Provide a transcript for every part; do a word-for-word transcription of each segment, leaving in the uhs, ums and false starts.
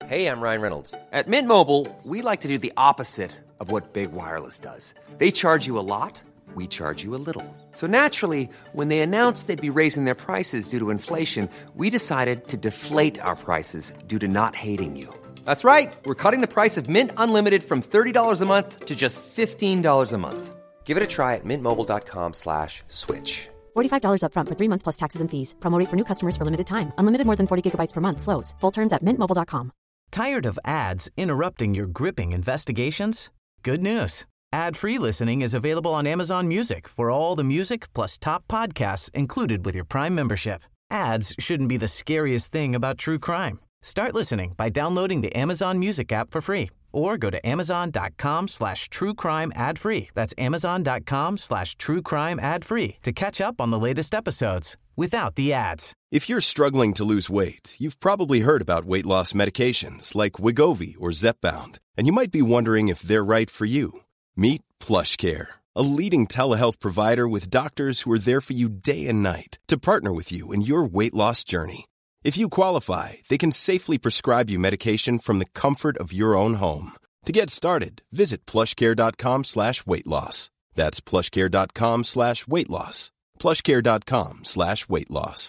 Hey, I'm Ryan Reynolds. At Mint Mobile, we like to do the opposite of what Big Wireless does. They charge you a lot, we charge you a little. So naturally, when they announced they'd be raising their prices due to inflation, we decided to deflate our prices due to not hating you. That's right. We're cutting the price of Mint Unlimited from thirty dollars a month to just fifteen dollars a month. Give it a try at mintmobile.com slash switch. forty-five dollars up front for three months plus taxes and fees. Promo rate for new customers for limited time. Unlimited more than forty gigabytes per month slows. Full terms at mint mobile dot com. Tired of ads interrupting your gripping investigations? Good news. Ad-free listening is available on Amazon Music for all the music plus top podcasts included with your Prime membership. Ads shouldn't be the scariest thing about true crime. Start listening by downloading the Amazon Music app for free or go to amazon.com slash true crime ad free. That's amazon.com slash true crime ad free to catch up on the latest episodes without the ads. If you're struggling to lose weight, you've probably heard about weight loss medications like Wegovy or Zepbound, and you might be wondering if they're right for you. Meet PlushCare, a leading telehealth provider with doctors who are there for you day and night to partner with you in your weight loss journey. If you qualify, they can safely prescribe you medication from the comfort of your own home. To get started, visit plushcare.com slash weight loss. That's plushcare.com slash weight loss. plushcare.com slash weight loss.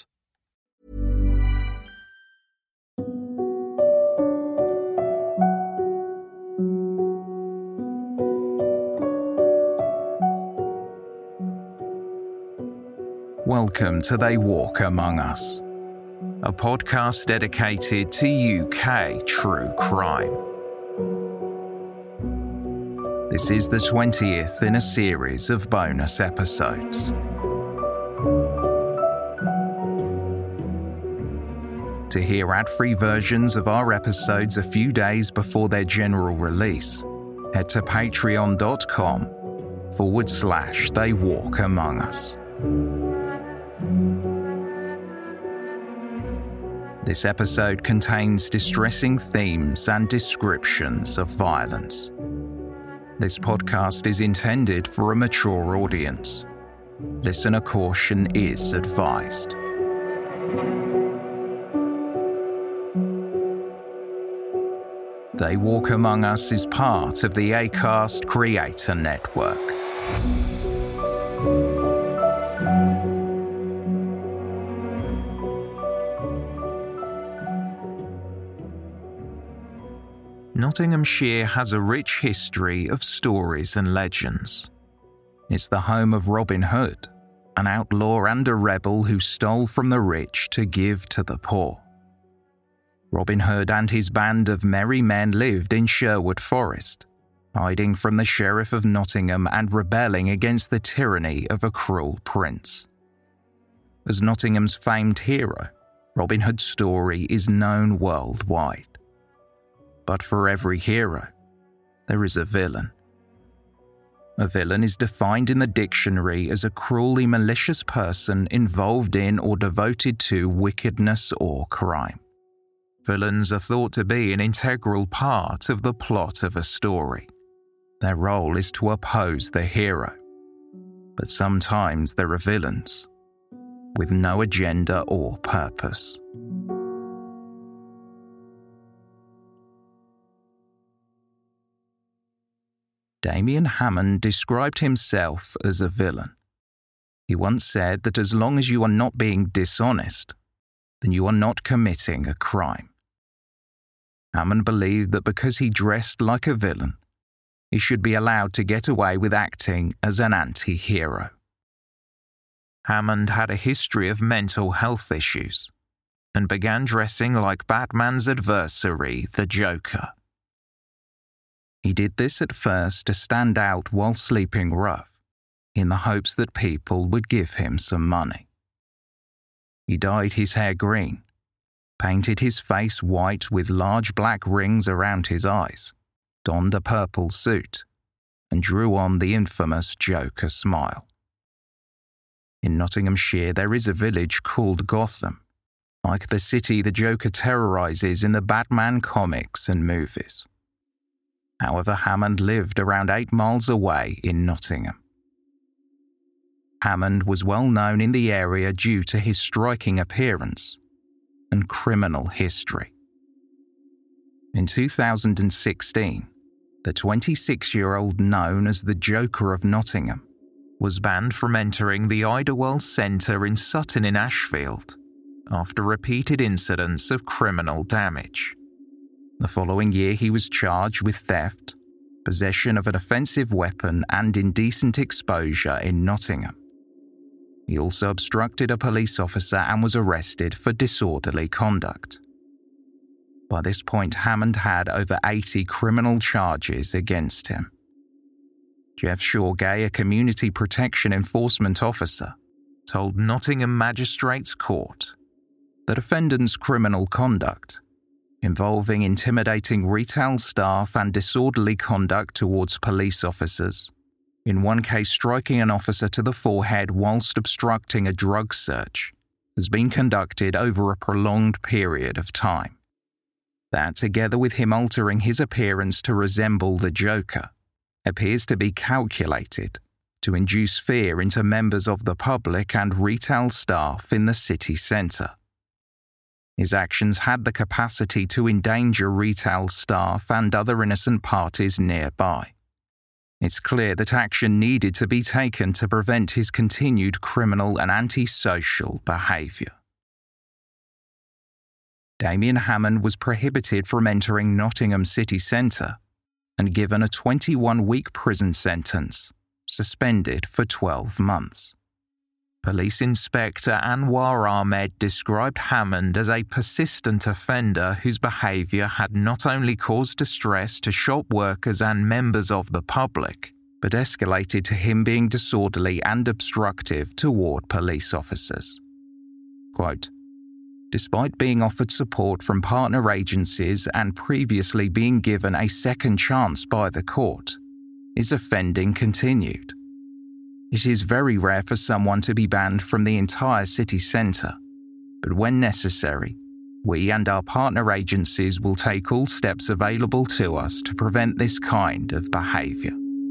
Welcome to They Walk Among Us, a podcast dedicated to U K true crime. This is the twentieth in a series of bonus episodes. To hear ad-free versions of our episodes a few days before their general release, head to patreon.com forward slash They Walk Among Us. This episode contains distressing themes and descriptions of violence. This podcast is intended for a mature audience. Listener caution is advised. They Walk Among Us is part of the Acast Creator Network. Nottinghamshire has a rich history of stories and legends. It's the home of Robin Hood, an outlaw and a rebel who stole from the rich to give to the poor. Robin Hood and his band of merry men lived in Sherwood Forest, hiding from the Sheriff of Nottingham and rebelling against the tyranny of a cruel prince. As Nottingham's famed hero, Robin Hood's story is known worldwide. But for every hero, there is a villain. A villain is defined in the dictionary as a cruelly malicious person involved in or devoted to wickedness or crime. Villains are thought to be an integral part of the plot of a story. Their role is to oppose the hero. But sometimes there are villains with no agenda or purpose. Damien Hammond described himself as a villain. He once said that as long as you are not being dishonest, then you are not committing a crime. Hammond believed that because he dressed like a villain, he should be allowed to get away with acting as an anti-hero. Hammond had a history of mental health issues and began dressing like Batman's adversary, the Joker. He did this at first to stand out while sleeping rough, in the hopes that people would give him some money. He dyed his hair green, painted his face white with large black rings around his eyes, donned a purple suit, and drew on the infamous Joker smile. In Nottinghamshire there is a village called Gotham, like the city the Joker terrorizes in the Batman comics and movies. However, Hammond lived around eight miles away in Nottingham. Hammond was well known in the area due to his striking appearance and criminal history. In two thousand sixteen, the twenty-six-year-old known as the Joker of Nottingham was banned from entering the Idlewild Centre in Sutton in Ashfield after repeated incidents of criminal damage. The following year he was charged with theft, possession of an offensive weapon and indecent exposure in Nottingham. He also obstructed a police officer and was arrested for disorderly conduct. By this point, Hammond had over eighty criminal charges against him. Jeff Shorgay, a community protection enforcement officer, told Nottingham Magistrates Court that defendant's criminal conduct, involving intimidating retail staff and disorderly conduct towards police officers, in one case striking an officer to the forehead whilst obstructing a drug search, has been conducted over a prolonged period of time. That, together with him altering his appearance to resemble the Joker, appears to be calculated to induce fear into members of the public and retail staff in the city centre. His actions had the capacity to endanger retail staff and other innocent parties nearby. It's clear that action needed to be taken to prevent his continued criminal and antisocial behaviour. Damien Hammond was prohibited from entering Nottingham city centre and given a twenty-one-week prison sentence, suspended for twelve months. Police Inspector Anwar Ahmed described Hammond as a persistent offender whose behaviour had not only caused distress to shop workers and members of the public, but escalated to him being disorderly and obstructive toward police officers. Quote, "Despite being offered support from partner agencies and previously being given a second chance by the court, his offending continued. It is very rare for someone to be banned from the entire city centre, but when necessary, we and our partner agencies will take all steps available to us to prevent this kind of behaviour."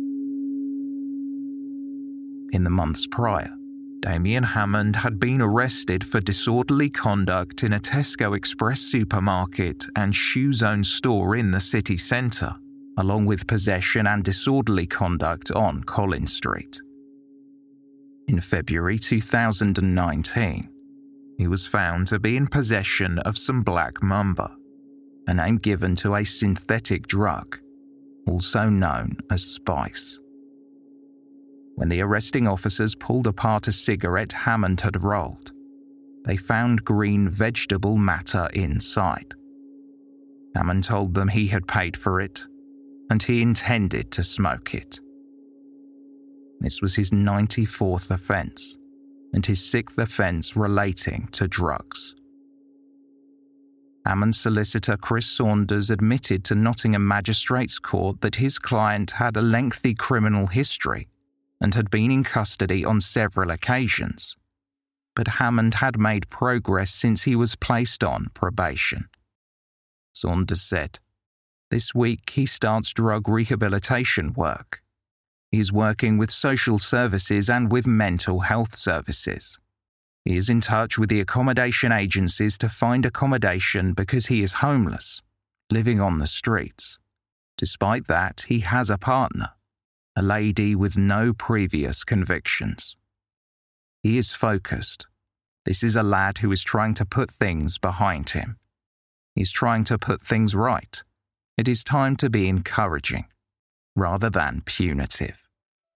In the months prior, Damien Hammond had been arrested for disorderly conduct in a Tesco Express supermarket and shoe zone store in the city centre, along with possession and disorderly conduct on Collins Street. In February two thousand nineteen, he was found to be in possession of some black mamba, a name given to a synthetic drug, also known as spice. When the arresting officers pulled apart a cigarette Hammond had rolled, they found green vegetable matter inside. Hammond told them he had paid for it, and he intended to smoke it. This was his ninety-fourth offence, and his sixth offence relating to drugs. Hammond's solicitor Chris Saunders admitted to Nottingham Magistrates Court that his client had a lengthy criminal history and had been in custody on several occasions, but Hammond had made progress since he was placed on probation. Saunders said, "This week he starts drug rehabilitation work. He is working with social services and with mental health services. He is in touch with the accommodation agencies to find accommodation because he is homeless, living on the streets. Despite that, he has a partner, a lady with no previous convictions. He is focused. This is a lad who is trying to put things behind him. He is trying to put things right. It is time to be encouraging, rather than punitive."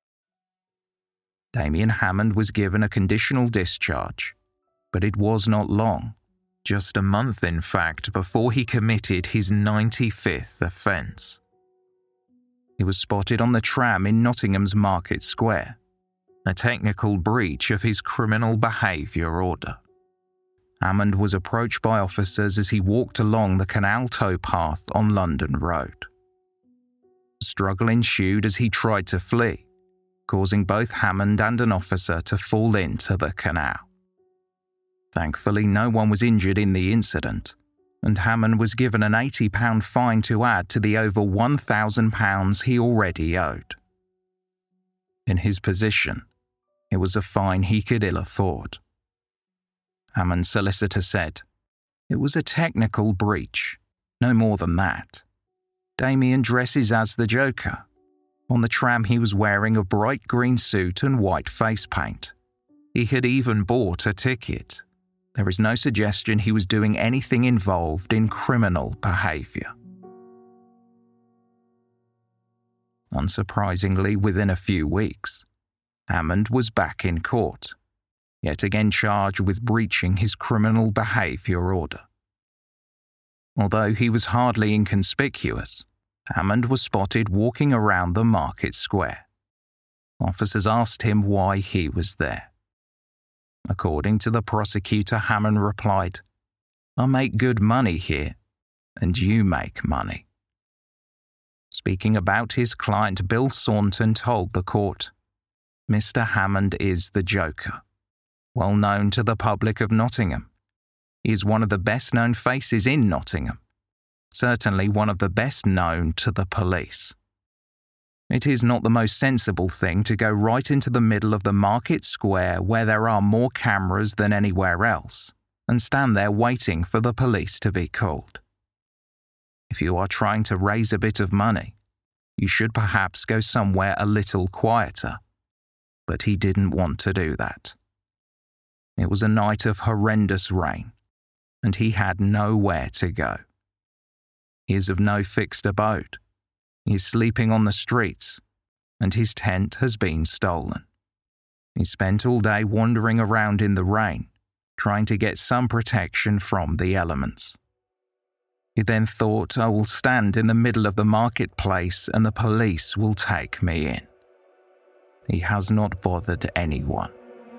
Damien Hammond was given a conditional discharge, but it was not long, just a month in fact, before he committed his ninety-fifth offence. He was spotted on the tram in Nottingham's Market Square, a technical breach of his criminal behaviour order. Hammond was approached by officers as he walked along the canal towpath on London Road. A struggle ensued as he tried to flee, causing both Hammond and an officer to fall into the canal. Thankfully, no one was injured in the incident, and Hammond was given an eighty pounds fine to add to the over one thousand pounds he already owed. In his position, it was a fine he could ill afford. Hammond's solicitor said, "It was a technical breach. No more than that. Damien dresses as the Joker. On the tram he was wearing a bright green suit and white face paint. He had even bought a ticket. There is no suggestion he was doing anything involved in criminal behaviour. Unsurprisingly, within a few weeks, Hammond was back in court, yet again charged with breaching his criminal behaviour order. Although he was hardly inconspicuous, Hammond was spotted walking around the market square. Officers asked him why he was there. According to the prosecutor, Hammond replied, "I make good money here, and you make money." Speaking about his client, Bill Saunton told the court, "Mister Hammond is the Joker, well known to the public of Nottingham. He is one of the best-known faces in Nottingham, certainly one of the best known to the police. It is not the most sensible thing to go right into the middle of the market square where there are more cameras than anywhere else and stand there waiting for the police to be called. If you are trying to raise a bit of money, you should perhaps go somewhere a little quieter." But he didn't want to do that. It was a night of horrendous rain, and he had nowhere to go. He is of no fixed abode. He is sleeping on the streets, and his tent has been stolen. He spent all day wandering around in the rain, trying to get some protection from the elements. He then thought, "I will stand in the middle of the marketplace and the police will take me in." He has not bothered anyone.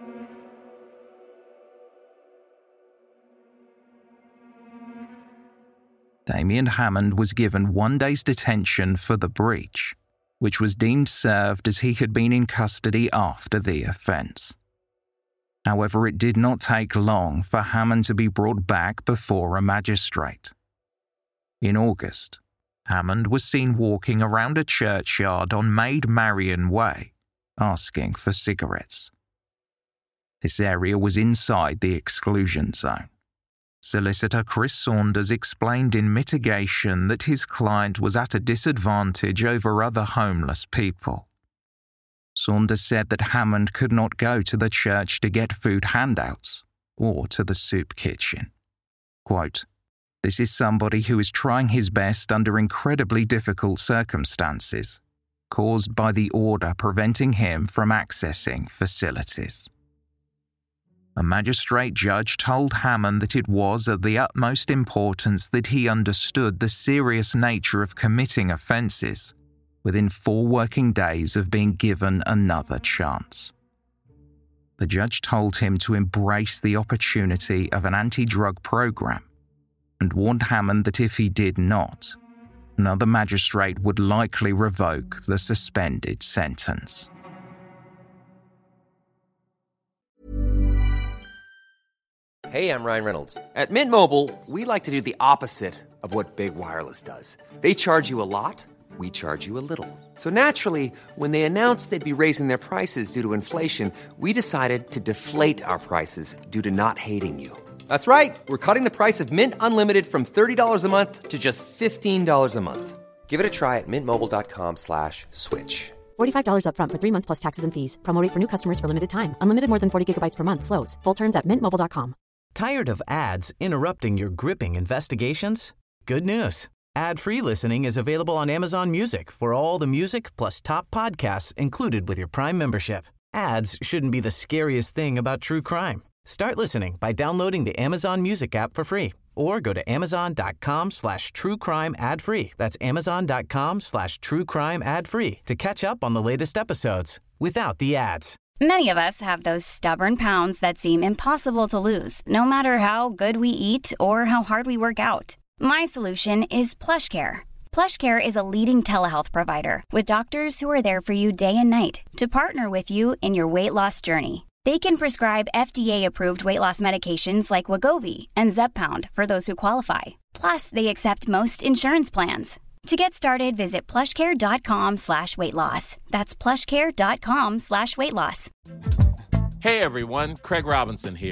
Damien Hammond was given one day's detention for the breach, which was deemed served as he had been in custody after the offence. However, it did not take long for Hammond to be brought back before a magistrate. In August, Hammond was seen walking around a churchyard on Maid Marian Way, asking for cigarettes. This area was inside the exclusion zone. Solicitor Chris Saunders explained in mitigation that his client was at a disadvantage over other homeless people. Saunders said that Hammond could not go to the church to get food handouts or to the soup kitchen. Quote, "This is somebody who is trying his best under incredibly difficult circumstances, caused by the order preventing him from accessing facilities." A magistrate judge told Hammond that it was of the utmost importance that he understood the serious nature of committing offences within four working days of being given another chance. The judge told him to embrace the opportunity of an anti-drug program and warned Hammond that if he did not, another magistrate would likely revoke the suspended sentence. Hey, I'm Ryan Reynolds. At Mint Mobile, we like to do the opposite of what Big Wireless does. They charge you a lot, we charge you a little. So naturally, when they announced they'd be raising their prices due to inflation, we decided to deflate our prices due to not hating you. That's right. We're cutting the price of Mint Unlimited from thirty dollars a month to just fifteen dollars a month. Give it a try at mintmobile.com slash switch. forty-five dollars up front for three months plus taxes and fees. Promo rate for new customers for limited time. Unlimited more than forty gigabytes per month slows. Full terms at mint mobile dot com. Tired of ads interrupting your gripping investigations? Good news. Ad-free listening is available on Amazon Music for all the music plus top podcasts included with your Prime membership. Ads shouldn't be the scariest thing about true crime. Start listening by downloading the Amazon Music app for free or go to amazon.com slash true crime ad free. That's amazon.com slash true crime ad free to catch up on the latest episodes without the ads. Many of us have those stubborn pounds that seem impossible to lose, no matter how good we eat or how hard we work out. My solution is PlushCare. PlushCare is a leading telehealth provider with doctors who are there for you day and night to partner with you in your weight loss journey. They can prescribe F D A-approved weight loss medications like Wegovy and Zepbound for those who qualify. Plus, they accept most insurance plans. To get started, visit plushcare.com slash weight loss. That's plushcare.com slash weight loss. Hey everyone, Craig Robinson here.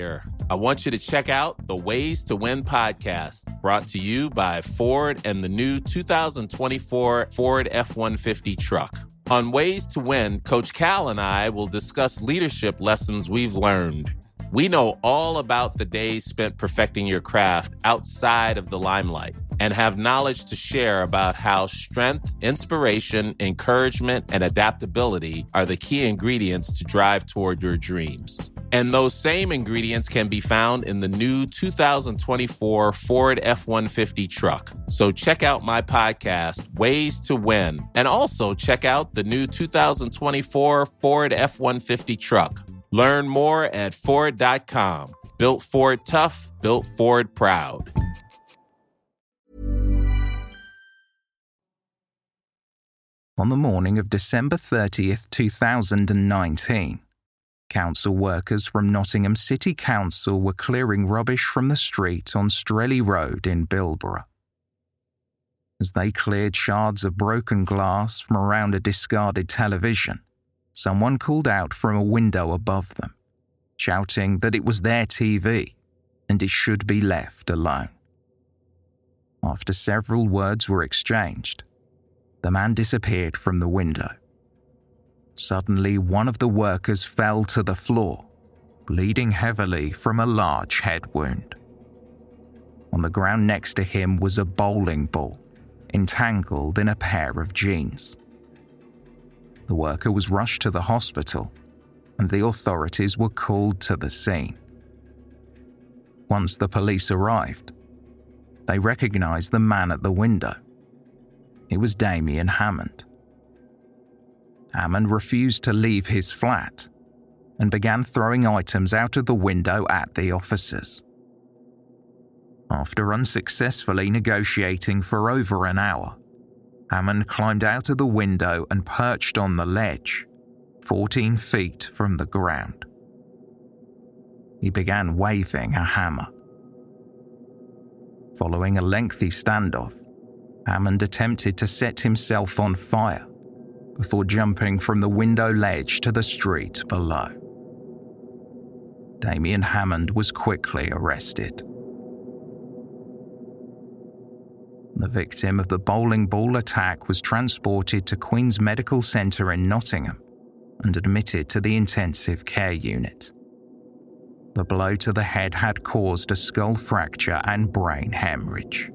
I want you to check out the Ways to Win podcast, brought to you by Ford and the new two thousand twenty-four Ford F one fifty truck. On Ways to Win, Coach Cal and I will discuss leadership lessons we've learned. We know all about the days spent perfecting your craft outside of the limelight and have knowledge to share about how strength, inspiration, encouragement, and adaptability are the key ingredients to drive toward your dreams. And those same ingredients can be found in the new two thousand twenty-four Ford F one fifty truck. So check out my podcast, Ways to Win, and also check out the new two thousand twenty-four Ford F one fifty truck. Learn more at Ford dot com. Built Ford tough, built Ford proud. On the morning of December thirtieth, two thousand nineteen, council workers from Nottingham City Council were clearing rubbish from the street on Strelly Road in Bilborough. As they cleared shards of broken glass from around a discarded television, someone called out from a window above them, shouting that it was their T V and it should be left alone. After several words were exchanged, the man disappeared from the window. Suddenly, one of the workers fell to the floor, bleeding heavily from a large head wound. On the ground next to him was a bowling ball, entangled in a pair of jeans. The worker was rushed to the hospital, and the authorities were called to the scene. Once the police arrived, they recognized the man at the window. It was Damien Hammond. Hammond refused to leave his flat and began throwing items out of the window at the officers. After unsuccessfully negotiating for over an hour, Hammond climbed out of the window and perched on the ledge, fourteen feet from the ground. He began waving a hammer. Following a lengthy standoff, Hammond attempted to set himself on fire before jumping from the window ledge to the street below. Damien Hammond was quickly arrested. The victim of the bowling ball attack was transported to Queen's Medical Centre in Nottingham and admitted to the intensive care unit. The blow to the head had caused a skull fracture and brain hemorrhage.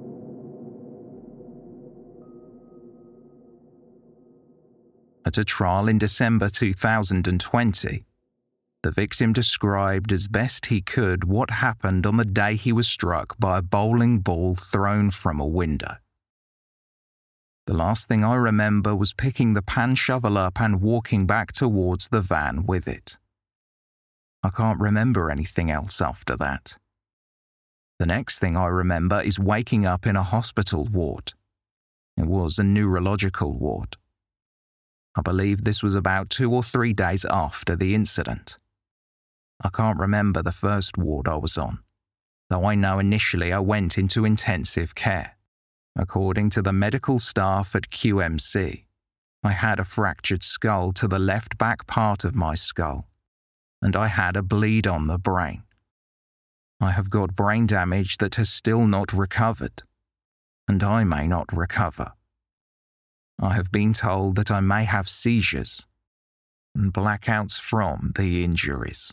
At a trial in December two thousand twenty, the victim described as best he could what happened on the day he was struck by a bowling ball thrown from a window. The last thing I remember was picking the pan shovel up and walking back towards the van with it. I can't remember anything else after that. The next thing I remember is waking up in a hospital ward. It was a neurological ward. I believe this was about two or three days after the incident. I can't remember the first ward I was on, though I know initially I went into intensive care. According to the medical staff at Q M C, I had a fractured skull to the left back part of my skull, and I had a bleed on the brain. I have got brain damage that has still not recovered, and I may not recover. I have been told that I may have seizures and blackouts from the injuries.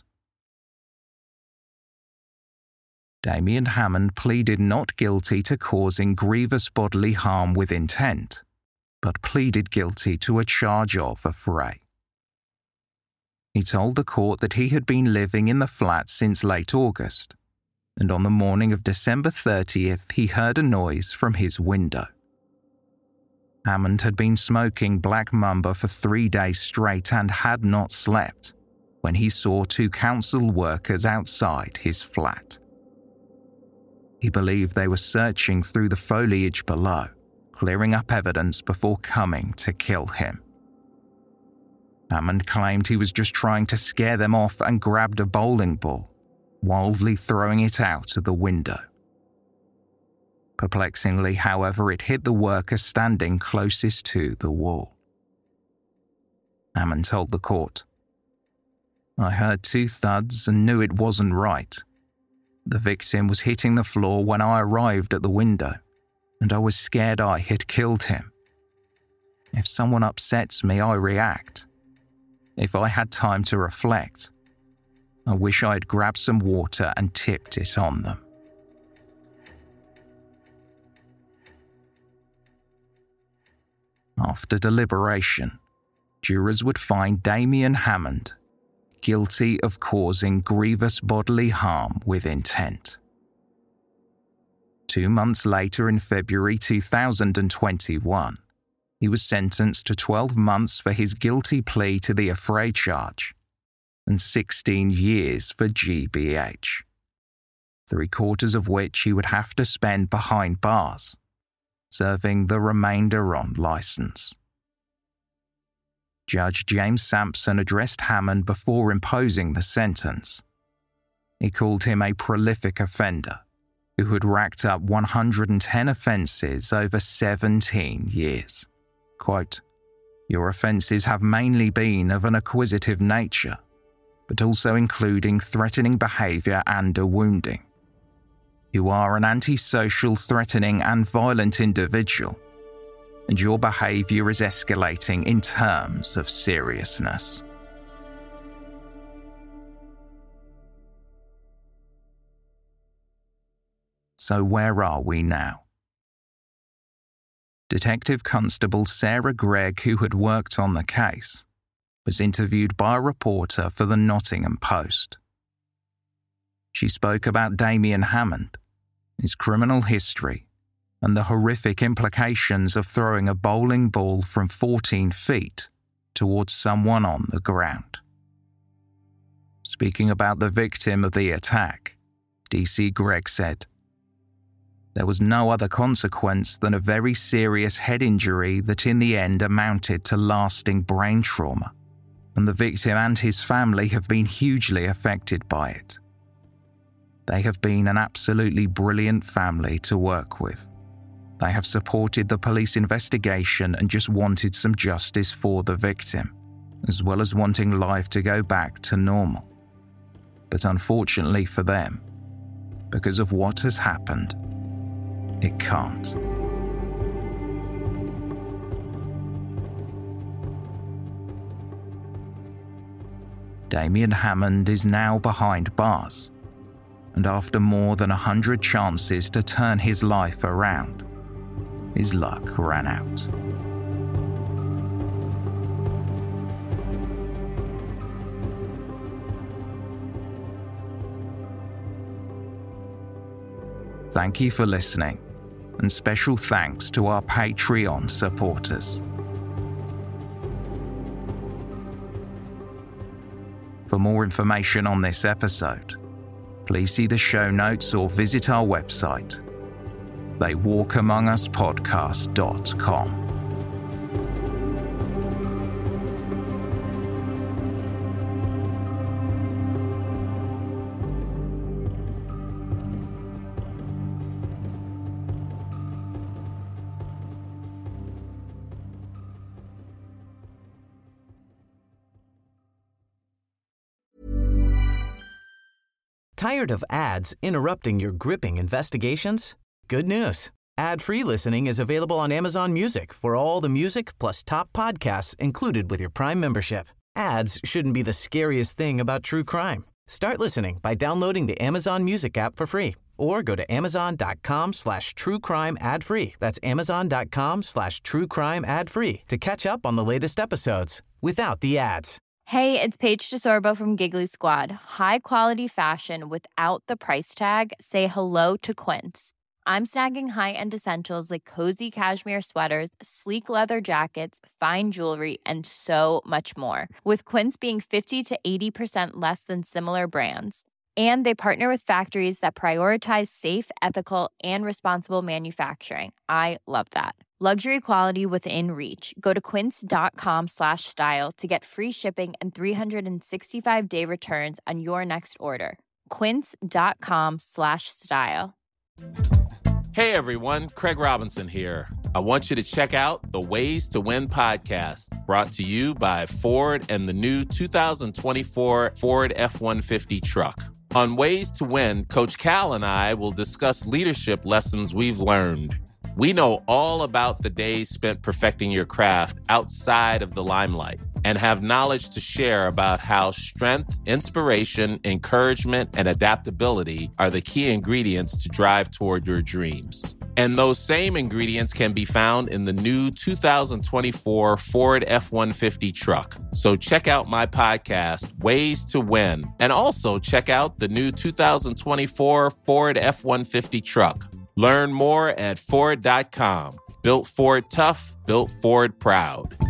Damien Hammond pleaded not guilty to causing grievous bodily harm with intent, but pleaded guilty to a charge of affray. He told the court that he had been living in the flat since late August, and on the morning of December thirtieth he heard a noise from his window. Hammond had been smoking Black Mamba for three days straight and had not slept when he saw two council workers outside his flat. He believed they were searching through the foliage below, clearing up evidence before coming to kill him. Hammond claimed he was just trying to scare them off and grabbed a bowling ball, wildly throwing it out of the window. Perplexingly, however, it hit the worker standing closest to the wall. Hammond told the court, "I heard two thuds and knew it wasn't right, The victim was hitting the floor when I arrived at the window, and I was scared I had killed him. If someone upsets me, I react. If I had time to reflect, I wish I had grabbed some water and tipped it on them. After deliberation, jurors would find Damien Hammond guilty of causing grievous bodily harm with intent. Two months later, in February two thousand twenty-one, he was sentenced to twelve months for his guilty plea to the affray charge and sixteen years for G B H, three quarters of which he would have to spend behind bars, serving the remainder on license. Judge James Sampson addressed Hammond before imposing the sentence. He called him a prolific offender who had racked up one hundred ten offences over seventeen years. Quote, "Your offences have mainly been of an acquisitive nature, but also including threatening behaviour and a wounding. You are an antisocial, threatening and violent individual, and your behaviour is escalating in terms of seriousness." So where are we now? Detective Constable Sarah Gregg, who had worked on the case, was interviewed by a reporter for the Nottingham Post. She spoke about Damien Hammond, his criminal history, and the horrific implications of throwing a bowling ball from fourteen feet towards someone on the ground. Speaking about the victim of the attack, D C Gregg said, "There was no other consequence than a very serious head injury that in the end amounted to lasting brain trauma, and the victim and his family have been hugely affected by it. They have been an absolutely brilliant family to work with. They have supported the police investigation and just wanted some justice for the victim, as well as wanting life to go back to normal. But unfortunately for them, because of what has happened, it can't." Damien Hammond is now behind bars, and after more than a hundred chances to turn his life around, his luck ran out. Thank you for listening, and special thanks to our Patreon supporters. For more information on this episode, please see the show notes or visit our website, they walk among us podcast dot com. Tired of ads interrupting your gripping investigations? Good news. Ad-free listening is available on Amazon Music for all the music plus top podcasts included with your Prime membership. Ads shouldn't be the scariest thing about true crime. Start listening by downloading the Amazon Music app for free or go to amazon.com slash true crime ad free. That's amazon.com slash true crime ad free to catch up on the latest episodes without the ads. Hey, it's Paige DeSorbo from Giggly Squad. High quality fashion without the price tag. Say hello to Quince. I'm snagging high-end essentials like cozy cashmere sweaters, sleek leather jackets, fine jewelry, and so much more. With Quince being fifty to eighty percent less than similar brands. And they partner with factories that prioritize safe, ethical, and responsible manufacturing. I love that. Luxury quality within reach. Go to quince.com slash style to get free shipping and three sixty-five day returns on your next order. Quince.com slash style. Hey everyone, Craig Robinson here. I want you to check out the Ways to Win podcast, brought to you by Ford and the new two thousand twenty-four Ford F one fifty truck. On Ways to Win, Coach Cal and I will discuss leadership lessons we've learned. We know all about the days spent perfecting your craft outside of the limelight and have knowledge to share about how strength, inspiration, encouragement, and adaptability are the key ingredients to drive toward your dreams. And those same ingredients can be found in the new two thousand twenty-four Ford F one fifty truck. So check out my podcast, Ways to Win, and also check out the new two thousand twenty-four Ford F one fifty truck. Learn more at Ford dot com. Built Ford tough, built Ford proud.